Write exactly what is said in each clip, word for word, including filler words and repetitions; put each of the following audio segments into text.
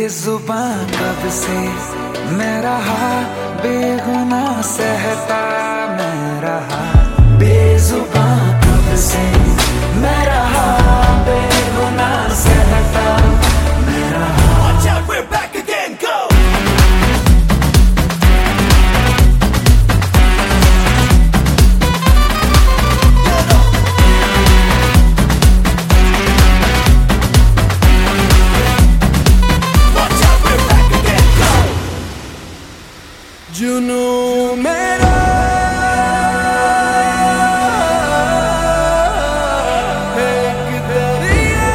बेजुबां कब से मैं रहा, बेगुनाह सहता मैं रहा। बेजुबां कब से मैं रहा, बेगुनाह सहता मैं रहा। Watch out, we're back again, go! जुनू मेरा एक दरिया,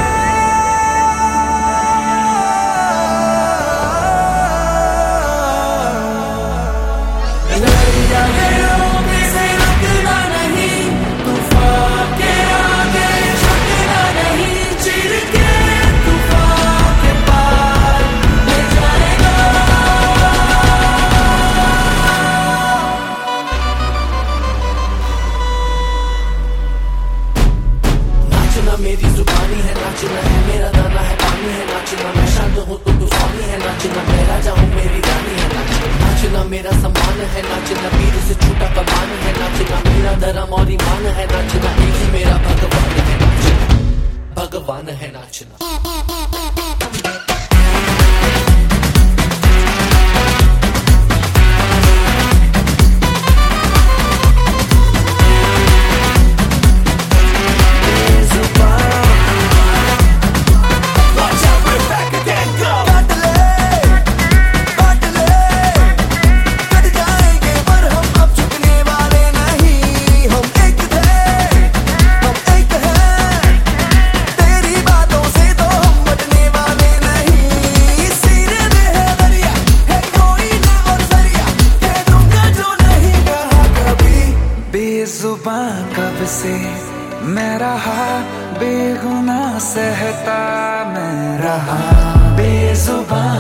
दरिया में से रुकना नहीं, तूफान के आगे झुकना नहीं, चिर के तूफान के पार ले जाएगा। नाचना मेरी जुबानी है, नाचना है मेरा दाना है, पानी है नाचना। मैं शांत हूँ तो तूफानी है नाचना, मैं राजा हूँ मेरी रानी है नाचना। नाचना मेरा सम्मान है नाचना, पीर से छूटा कमान है नाचना। मेरा धर्म और ईमान है नाचना, एक ही मेरा भगवान है नाचना, भगवान है नाचना। बेजुबां कब से मैं रहा, बेगुनाह सहता मैं रहा। बेजुबां